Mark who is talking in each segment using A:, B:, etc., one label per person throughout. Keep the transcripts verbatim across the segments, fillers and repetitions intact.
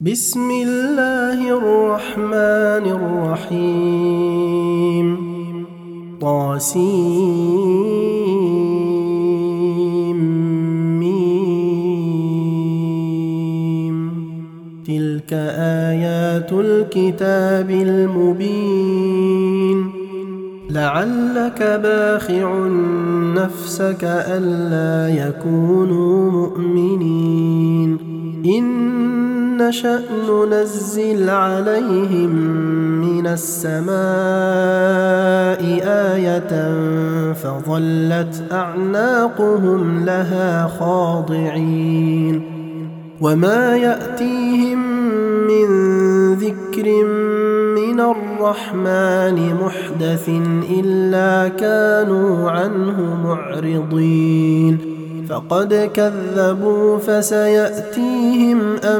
A: بسم الله الرحمن الرحيم طاسيم تلك آيات الكتاب المبين لعلك باخع نفسك ألا يكونوا مؤمنين إن نشأ ننزل عليهم من السماء آية فظلت أعناقهم لها خاضعين وما يأتيهم من ذكر من الرحمن محدث إلا كانوا عنه معرضين فقد كذبوا فسيأتيهم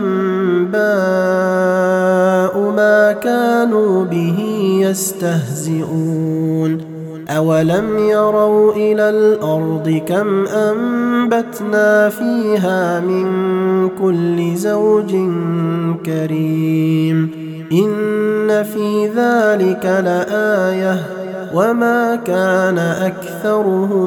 A: أنباء ما كانوا به يستهزئون أولم يروا إلى الأرض كم أنبتنا فيها من كل زوج كريم إن في ذلك لآية وما كان أكثرهم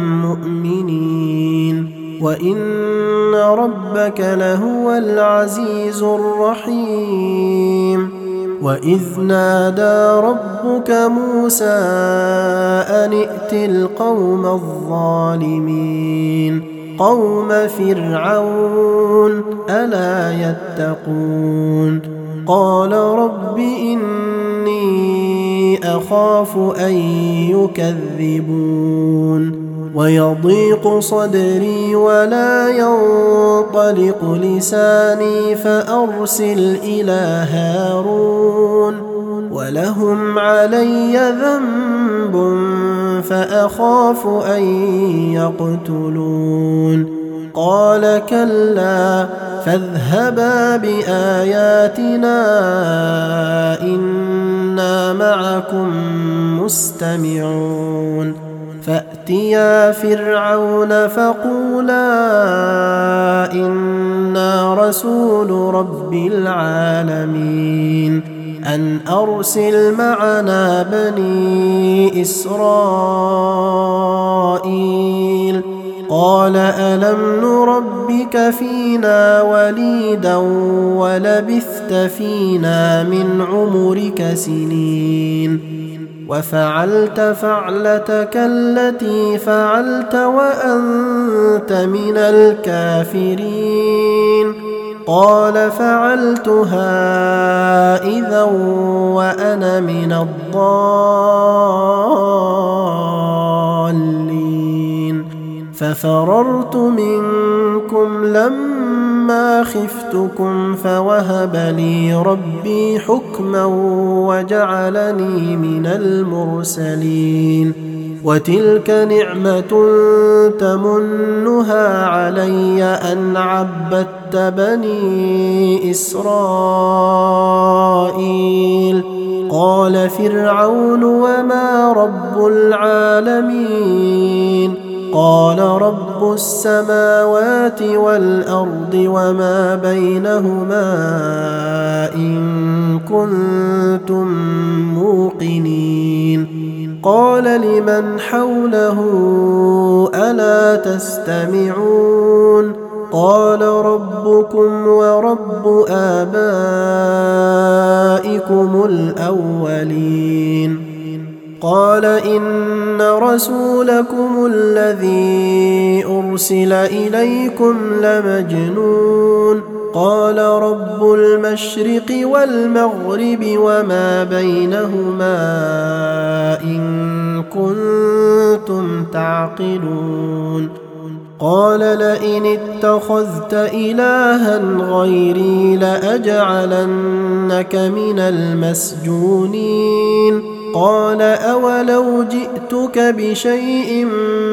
A: مؤمنين وإن ربك لهو العزيز الرحيم وإذ نادى ربك موسى أن ائت القوم الظالمين قوم فرعون ألا يتقون قال رب إني أخاف أن يكذبون ويضيق صدري ولا ينطلق لساني فأرسل إلى هارون ولهم علي ذنب فأخاف أن يقتلون قال كلا فاذهبا بآياتنا إنا معكم مستمعون فأتيا فرعون فقولا إنا رسول رب العالمين أن أرسل معنا بني إسرائيل قال ألم نربك فينا وليدا ولبثت فينا من عمرك سنين وفعلت فعلتك التي فعلت وأنت من الكافرين قال فعلتها إذا وأنا من الضالين ففررت منكم لما خفتكم فوهب لي ربي حكما وجعلني من المرسلين وتلك نعمة تمنها علي أن عبدت بني إسرائيل قال فرعون وما رب العالمين قال رب السماوات والأرض وما بينهما إن كنتم موقنين قال لمن حوله ألا تستمعون قال ربكم ورب آبائكم الأولين قال إن رسولكم الذي أرسل إليكم لمجنون قال رب المشرق والمغرب وما بينهما إن كنتم تعقلون قال لئن اتخذت إلها غيري لأجعلنك من المسجونين قال أولو جئتك بشيء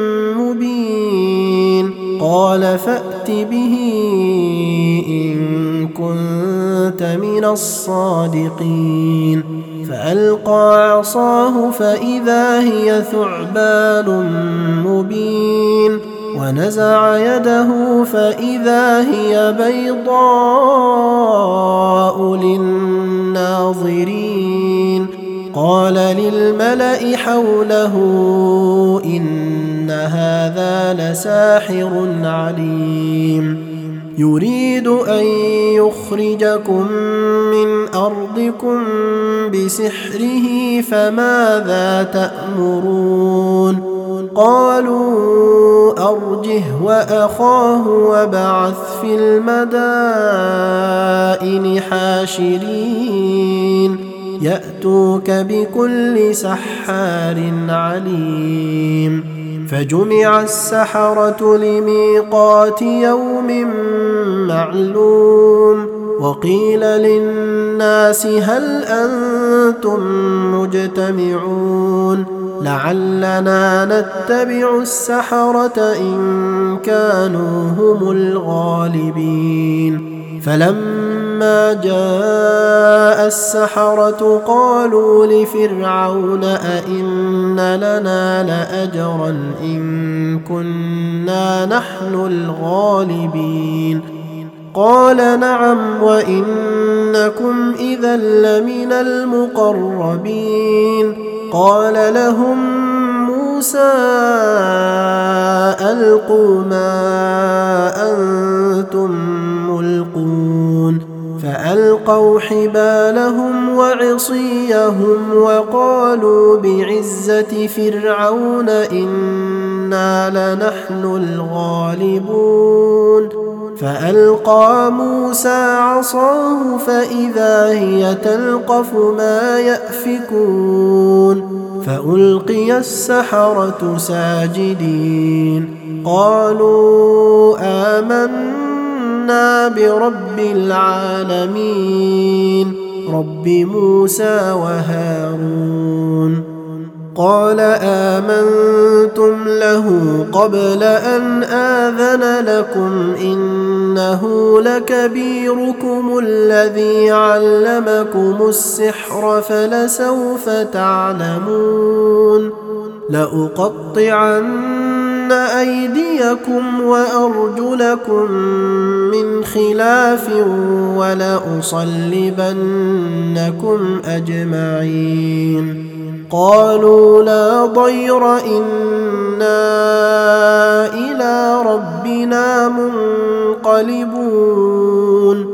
A: مبين قال فأت به إن كنت من الصادقين فألقى عصاه فإذا هي ثعبان مبين ونزع يده فإذا هي بيضاء الملأ حوله إن هذا لساحر عليم يريد أن يخرجكم من أرضكم بسحره فماذا تأمرون قالوا أرجه وأخاه وابعث في المدائن حاشرين يأتوك بكل سحار عليم فجمع السحرة لميقات يوم معلوم وقيل للناس هل أنتم مجتمعون لعلنا نتبع السحرة إن كانوا هم الغالبين فلما جاء السحرة قالوا لفرعون أئن لنا لأجرا إن كنا نحن الغالبين قال نعم وإنكم إذا لمن المقربين قال لهم موسى ألقوا ما أنتم ملقون فألقوا حبالهم وعصيهم وقالوا بعزة فرعون إنا لنحن الغالبون فألقى موسى عصاه فإذا هي تلقف ما يأفكون فألقي السحرة ساجدين قالوا آمنا برب العالمين رب موسى وهارون قال آمنتم له قبل أن آذن لكم إنه لكبيركم الذي علمكم السحر فلسوف تعلمون لأقطعن أيديكم وأرجلكم من خلاف ولأصلبنكم أجمعين قالوا لا ضير إنا إلى ربنا منقلبون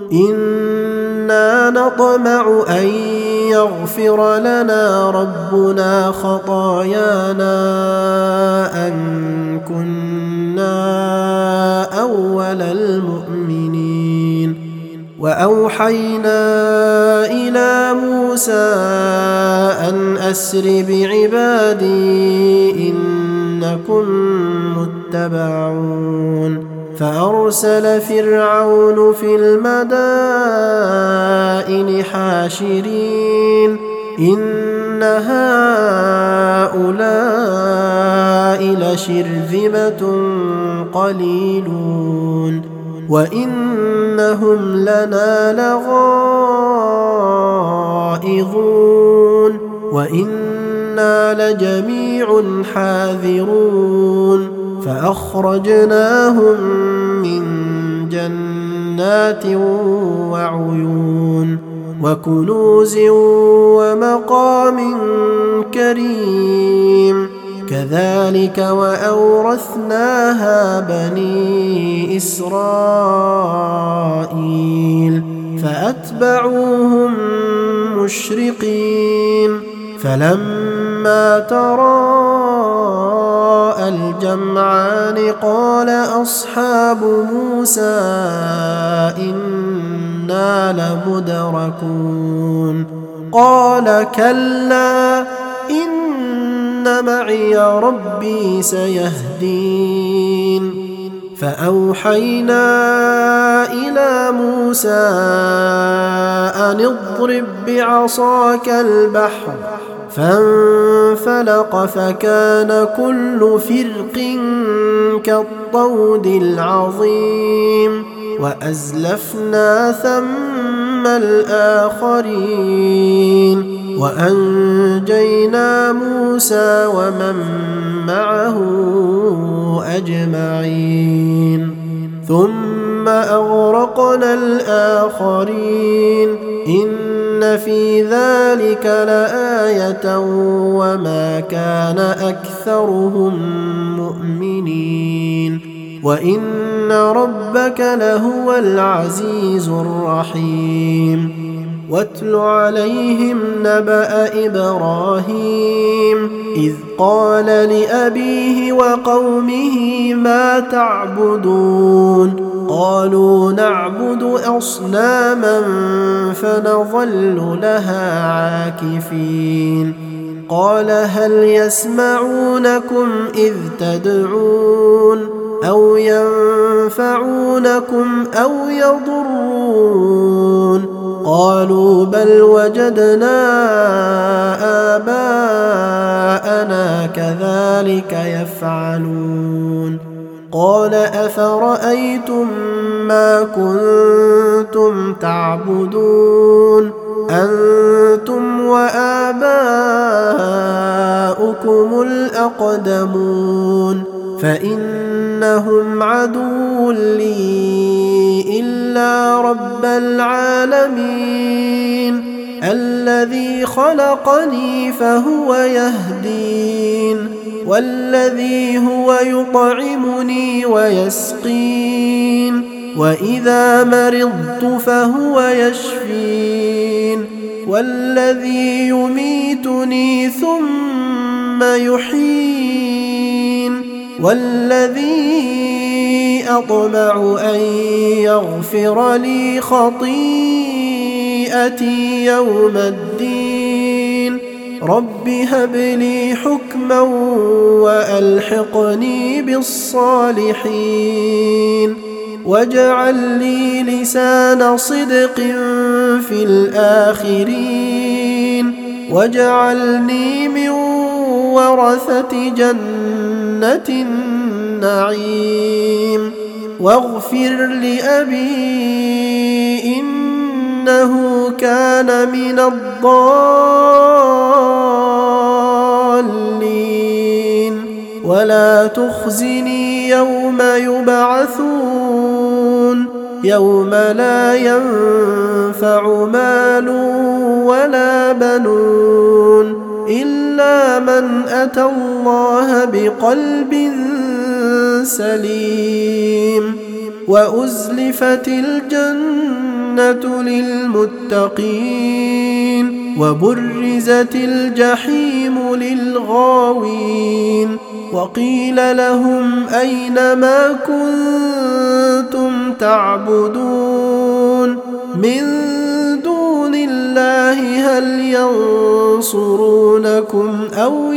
A: إنا نطمع أن يغفر لنا ربنا خطايانا أن كنا أول المؤمنين وأوحينا إلى موسى أن أسر بعبادي إنكم متبعون فأرسل فرعون في المدائن حاشرين إن هؤلاء لشرذمة قليلون وإنهم لنا لغائظون وإنا لجميع حاذرون فأخرجناهم من جنات وعيون وكنوز ومقام كريم كذلك وأورثناها بني إسرائيل فأتبعوهم مشرقين فلما تراءى الجمعان قال أصحاب موسى إنا لمدركون قال كلا إن معي ربي سيهدين فأوحينا إلى موسى أن اضرب بعصاك البحر فانفلق فكان كل فرق كالطود العظيم وأزلفنا ثم الآخرين وأنجينا موسى ومن معه أجمعين ثم أغرقنا الآخرين إن في ذلك لآية وما كان أكثرهم مؤمنين وإن ربك لهو العزيز الرحيم واتل عليهم نبأ إبراهيم إذ قال لأبيه وقومه ما تعبدون قالوا نعبد أصناما فنظل لها عاكفين قال هل يسمعونكم إذ تدعون أو ينفعونكم أو يضرون قالوا بل وجدنا آباءنا كذلك يفعلون قال أفرأيتم ما كنتم تعبدون أنتم وآباؤكم الأقدمون فإنهم عدو لي إلا رب العالمين الذي خلقني فهو يهدين والذي هو يطعمني ويسقين وإذا مرضت فهو يشفين والذي يميتني ثم يحيين والذي أطمع أن يغفر لي خطيئتي يوم الدين رب هب لي حكما وألحقني بالصالحين واجعل لي لسان صدق في الآخرين واجعلني من ورثة جنة النعيم واغفر لأبي إنه كان من الضالين ولا تخزني يوم يبعثون يوم لا ينفع مال ولا بنون إلا من أتى الله بقلب سليم وأزلفت الجنة للمتقين وبرزت الجحيم للغاوين وقيل لهم أين ما كنتم تعبدون من دون الله هل ينصرونكم أو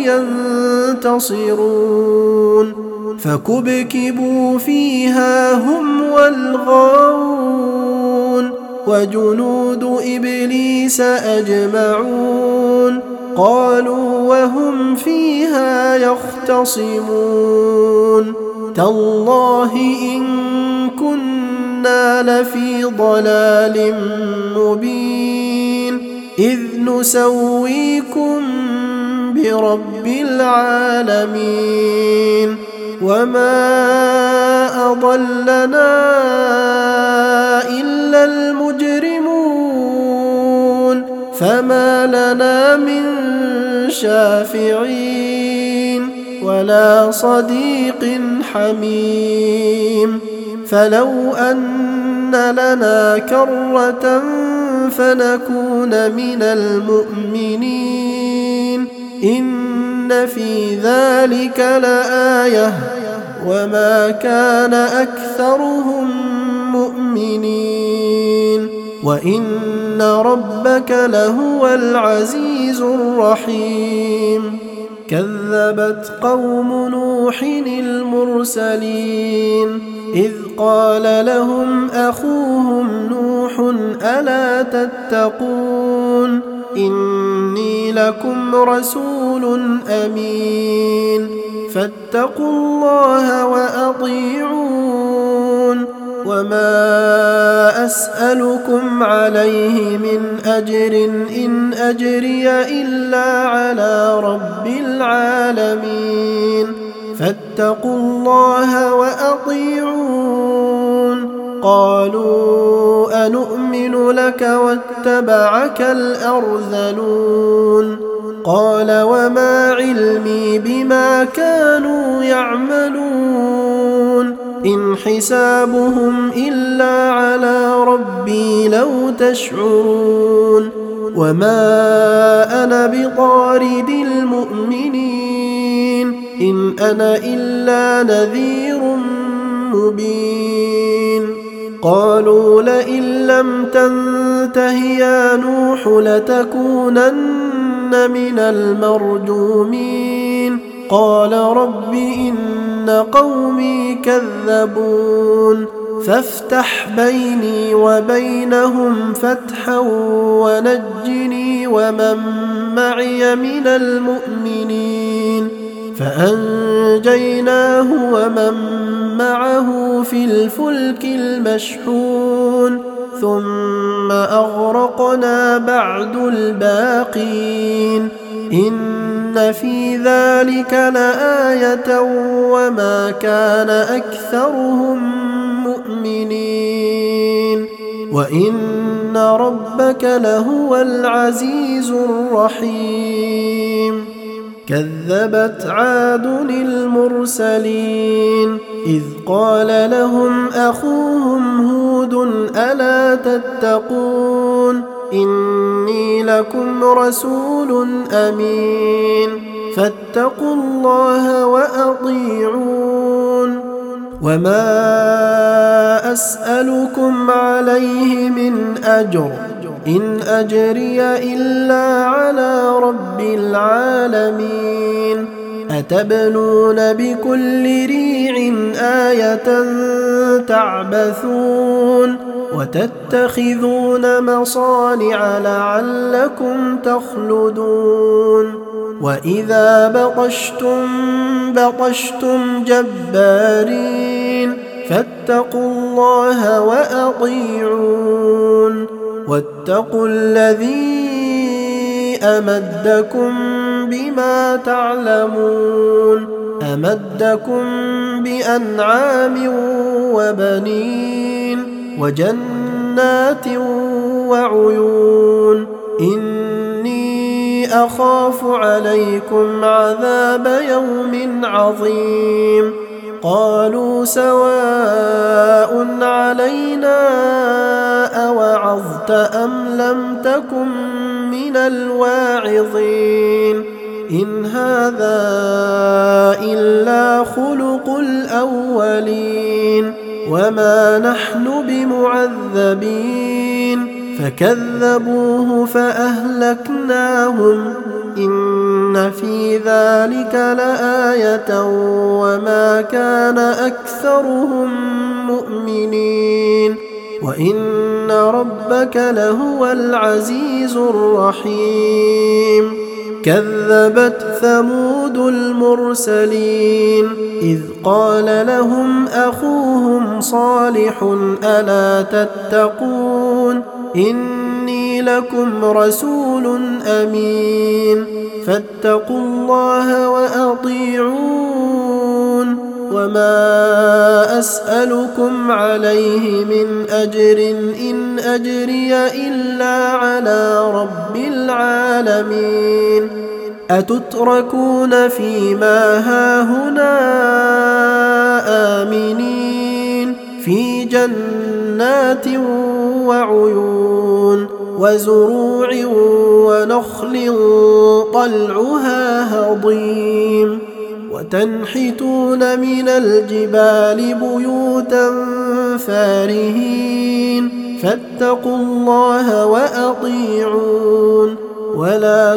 A: ينتصرون فكبكبوا فيها هم والغاوون وجنود إبليس أجمعون قالوا وهم فيها يختصمون تالله إن كنا لفي ضلال مبين إذ نسويكم برب العالمين وما أضلنا إلا المجرمون فما لنا من شافعين ولا صديق حميم فلو أن لنا كرة فنكون من المؤمنين إن في ذلك لآية وما كان أكثرهم مؤمنين وإن ربك لهو العزيز الرحيم كذبت قوم نوح المرسلين إذ قال لهم أخوهم نوح ألا تتقون إني لكم رسول أمين فاتقوا الله وأطيعون وما أسألكم عليه من أجر إن أجري إلا على رب العالمين فاتقوا الله وأطيعون قالوا أنؤمن لك واتبعك الأرذلون قال وما علمي بما كانوا يعملون إن حسابهم إلا على ربي لو تشعرون وما أنا بطارد المؤمنين إن أنا إلا نذير مبين قالوا لئن لم تنته يا نوح لتكونن من المرجومين قال رب إن قومي كذبون فافتح بيني وبينهم فتحا ونجني ومن معي من المؤمنين فأنجيناه ومن معه في الفلك المشحون ثم أغرقنا بعد الباقين إن في ذلك لآية وما كان أكثرهم مؤمنين وإن ربك لهو العزيز الرحيم كذبت عاد المرسلين إذ قال لهم أخوهم هود ألا تتقون إني لكم رسول أمين فاتقوا الله وأطيعون وما أسألكم عليه من أجر إن أجري إلا على رب العالمين أتبنون بكل ريع آية تعبثون وتتخذون مصانع لعلكم تخلدون وإذا بطشتم بطشتم جبارين فاتقوا الله وأطيعون واتقوا الذي أمدكم بما تعلمون أمدكم بأنعام وبنين وجنات وعيون إني أخاف عليكم عذاب يوم عظيم قالوا سواء علينا أوعظت أم لم تكن من الواعظين إن هذا إلا خلق الأولين وما نحن بمعذبين فكذبوه فأهلكناهم إن في ذلك لآية وما كان أكثرهم مؤمنين وإن ربك لهو العزيز الرحيم كذبت ثمود المرسلين إذ قال لهم أخوهم صالح ألا تتقون إني لكم رسول أمين فاتقوا الله وأطيعون وما أسألكم عليه من أجر إن أجري إلا على رب العالمين أتتركون فيما هاهنا آمنين في جنات وعيون وزروع ونخل طلعها هضيم وتنحتون من الجبال بيوتا فارهين فاتقوا الله وأطيعون ولا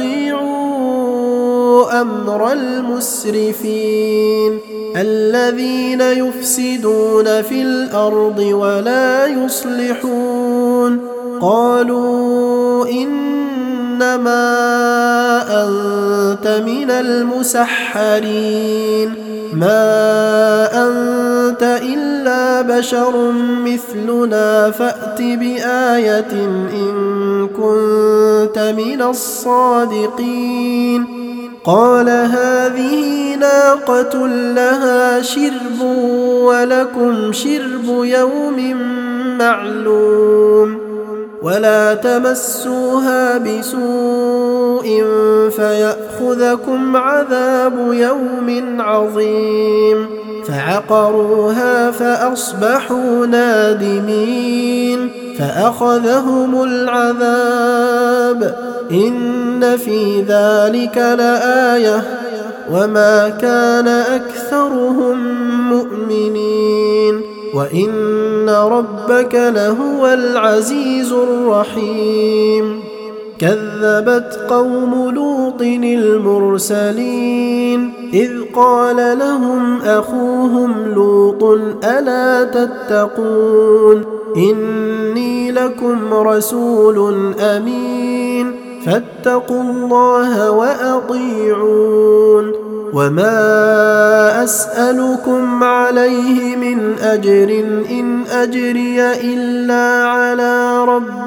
A: تطيعوا أمر المسرفين الذين يفسدون في الأرض ولا يصلحون قالوا إنما أنت من المسحرين ما أنت إلا بشر مثلنا فأت بآية إن كنت من الصادقين قال هذه ناقة لها شرب ولكم شرب يوم معلوم ولا تمسوها بسوء فيأخذكم عذاب يوم عظيم فعقروها فأصبحوا نادمين فأخذهم العذاب إن في ذلك لآية وما كان أكثرهم مؤمنين وإن ربك لهو العزيز الرحيم كذبت قوم لوط المرسلين إذ قال لهم أخوهم لوط ألا تتقون إني لكم رسول أمين فاتقوا الله وأطيعون وما أسألكم عليه من أجر إن أجري إلا على رب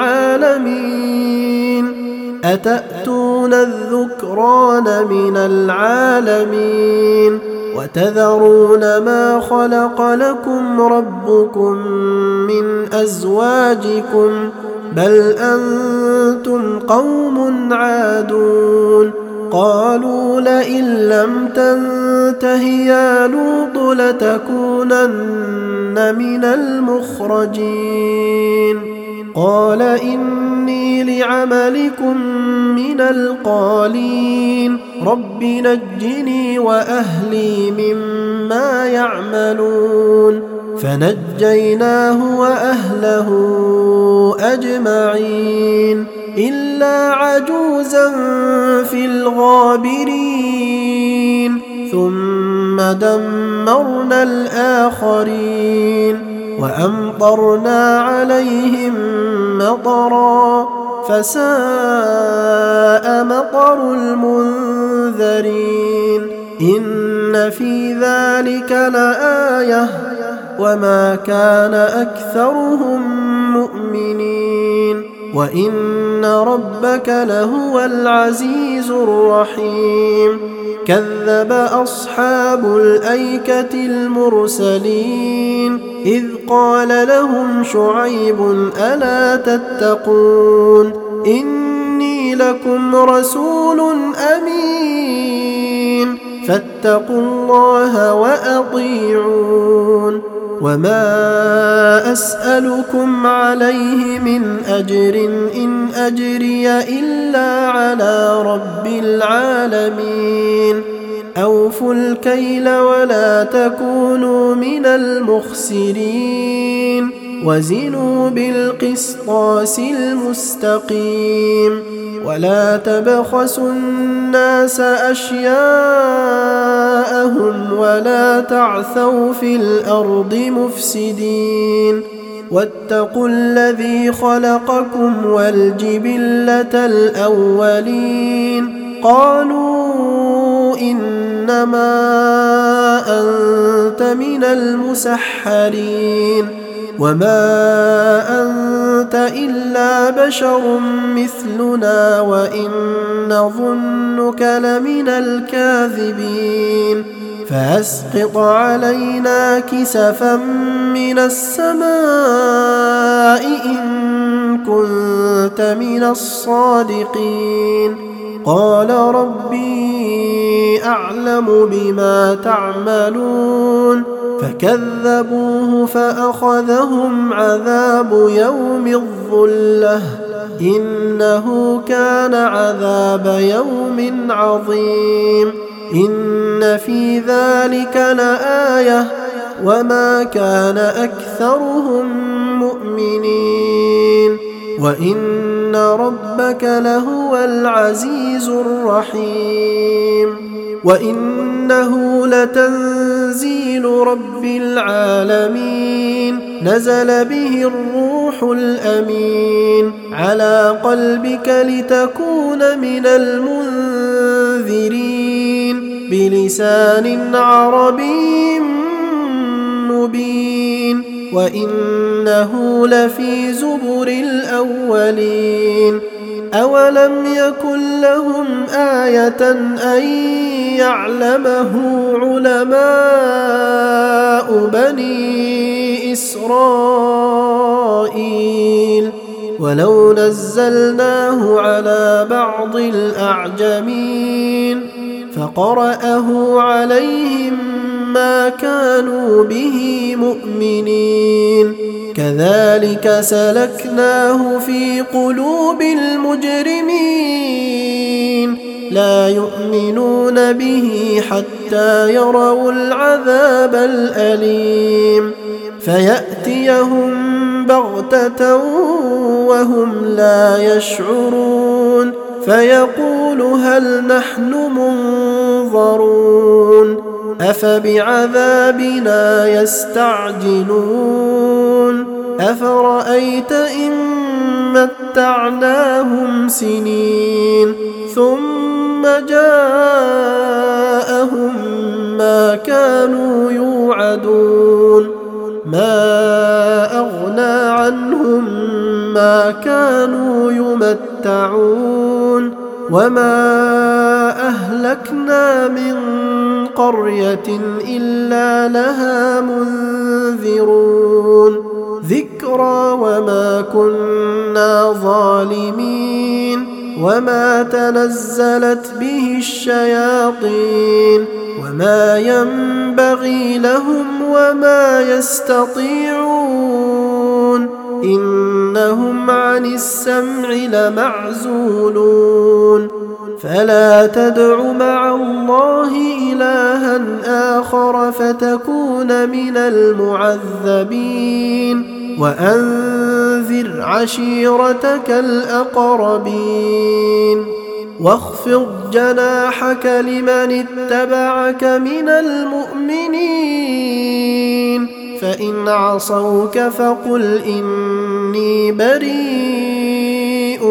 A: العالمين أتأتون الذكران من العالمين وتذرون ما خلق لكم ربكم من أزواجكم بل أنتم قوم عادون قالوا لئن لم تنته يا لوط لتكونن من المخرجين قال إني لعملكم من القالين رب نجني وأهلي مما يعملون فنجيناه وأهله أجمعين إلا عجوزا في الغابرين ثم دمرنا الآخرين وأمطرنا عليهم مطرا فساء مطر المنذرين إن في ذلك لآية وما كان أكثرهم مؤمنين وإن ربك لهو العزيز الرحيم كذب أصحاب الأيكة المرسلين إذ قال لهم شعيب ألا تتقون إني لكم رسول أمين فاتقوا الله وأطيعون وما أسألكم عليه من أجر إن أجري إلا على رب العالمين أوفوا الكيل ولا تكونوا من المخسرين وزنوا بالقسطاس المستقيم ولا تبخسوا الناس أشياءهم ولا تعثوا في الأرض مفسدين واتقوا الذي خلقكم والجبلة الأولين قالوا إنما أنت من المسحرين وما أنت إلا بشر مثلنا وإن نظنك لمن الكاذبين فأسقط علينا كسفا من السماء إن كنت من الصادقين قال ربي أعلم بما تعملون فكذبوه فأخذهم عذاب يوم الظلة إنه كان عذاب يوم عظيم إن في ذلك لآية وما كان أكثرهم مؤمنين وإن ربك لهو العزيز الرحيم وإنه لتنزيل رب العالمين نزل به الروح الأمين على قلبك لتكون من المنذرين بلسان عربي مبين وإنه لفي زبر الأولين أولم يكن لهم آية أن يعلمه علماء بني إسرائيل ولو نزلناه على بعض الأعجمين فقرأه عليهم ما كانوا به مؤمنين كذلك سلكناه في قلوب المجرمين لا يؤمنون به حتى يروا العذاب الأليم فيأتيهم بغتة وهم لا يشعرون فيقول هل نحن منظرون أفبعذابنا يستعجلون أفرأيت إن متعناهم سنين ثم جاءهم ما كانوا يوعدون ما أغنى عنهم ما كانوا يمتعون وما أهلكنا من قرية إلا لها منذرون ذكرى وما كنا ظالمين وما تنزلت به الشياطين وما ينبغي لهم وما يستطيعون إنهم عن السمع لمعزولون فلا تدع مع الله إلها آخر فتكون من المعذبين وأنذر عشيرتك الأقربين واخفض جناحك لمن اتبعك من المؤمنين فإن عصوك فقل إني بريء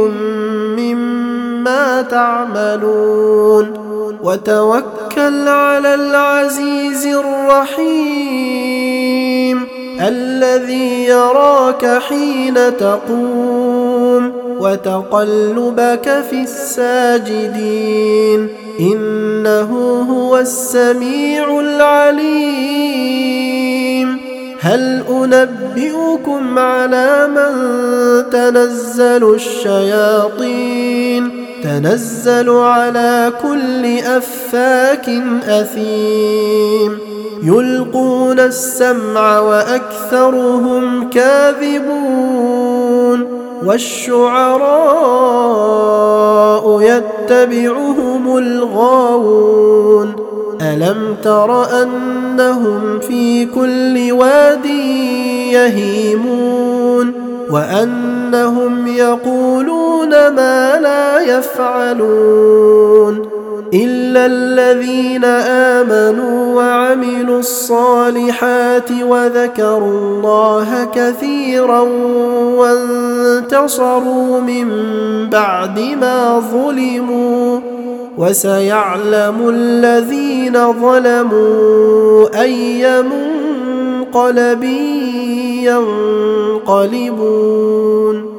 A: مما تعملون وتوكل على العزيز الرحيم الذي يراك حين تقوم وتقلبك في الساجدين إنه هو السميع العليم هل أنبئكم على من تنزل الشياطين تنزل على كل أفاك أثيم يلقون السمع وأكثرهم كاذبون والشعراء يتبعهم الغاوون ألم تر أنهم في كل واد يهيمون وأنهم يقولون ما لا يفعلون إلا الذين آمنوا وعملوا الصالحات وذكروا الله كثيرا وانتصروا من بعد ما ظلموا وسيعلم الذين ظلموا أي منقلب ينقلبون